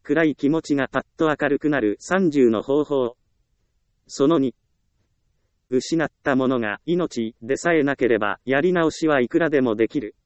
暗い気持ちがパッと明るくなる30の方法。その2。失ったものが命でさえなければやり直しはいくらでもできる。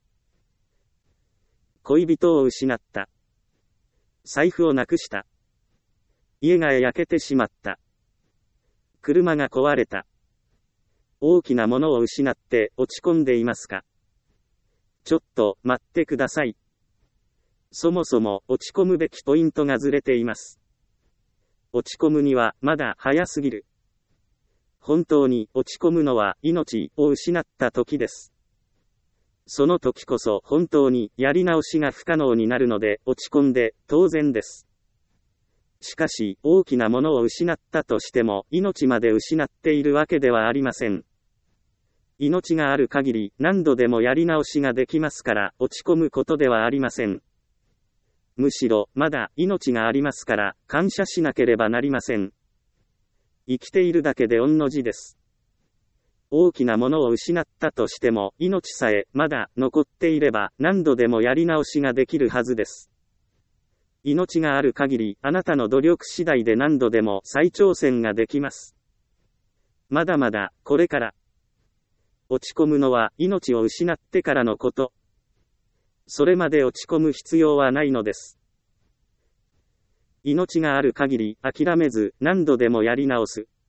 恋人を失った。財布をなくした。家が焼けてしまった。車が壊れた。大きなものを失って落ち込んでいますか？ちょっと待ってください。そもそも落ち込むべきポイントがずれています。落ち込むにはまだ早すぎる。本当に落ち込むのは命を失った時です。その時こそ本当にやり直しが不可能になるので落ち込んで当然です。しかし大きなものを失ったとしても命まで失っているわけではありません。命がある限り何度でもやり直しができますから落ち込むことではありません。むしろまだ命がありますから感謝しなければなりません。生きているだけで御の字です。大きなものを失ったとしても命さえまだ残っていれば何度でもやり直しができるはずです。命がある限りあなたの努力次第で何度でも再挑戦ができます。まだまだこれから。落ち込むのは命を失ってからのこと。それまで落ち込む必要はないのです。命がある限り諦めず何度でもやり直す。